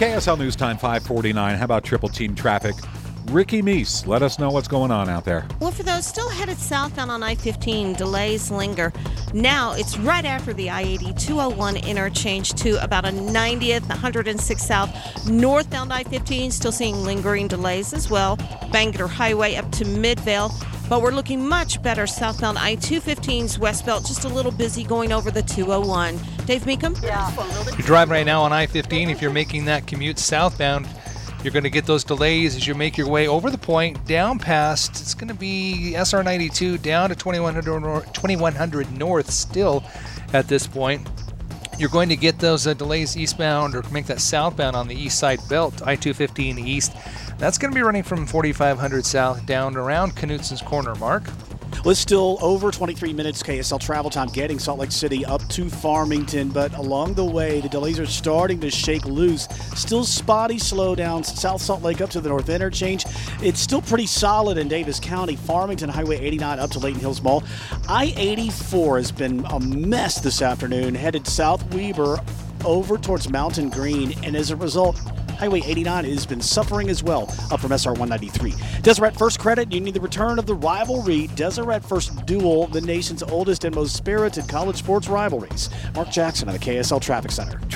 KSL News Time 549. How about Triple Team traffic? Ricky Meese, let us know what's going on out there. Well, for those still headed southbound on I-15, delays linger. Now, it's right after the I-80 201 interchange to about a 90th, 106 South. Northbound I-15, still seeing lingering delays as well. Bangor Highway up to Midvale. But we're looking much better southbound I-215's westbound, just a little busy going over the 201. Dave Meekum? Yeah. You're driving right now on I-15. If you're making that commute southbound, you're going to get those delays as you make your way over the point, down past. It's going to be SR 92 down to 2100 North still at this point. You're going to get those delays eastbound or make that southbound on the east side belt, I-215 east. That's going to be running from 4500 south down around Knutson's Corner, Mark. Well, it's still over 23 minutes KSL travel time getting Salt Lake City up to Farmington, but along the way, the delays are starting to shake loose. Still spotty slowdowns South Salt Lake up to the North Interchange. It's still pretty solid in Davis County. Farmington Highway 89 up to Layton Hills Mall. I-84 has been a mess this afternoon, headed south Weber over towards Mountain Green, and as a result, Highway 89 has been suffering as well, up from SR 193. Deseret First Credit, you need the return of the rivalry. Deseret First Duel, the nation's oldest and most spirited college sports rivalries. Mark Jackson at the KSL Traffic Center.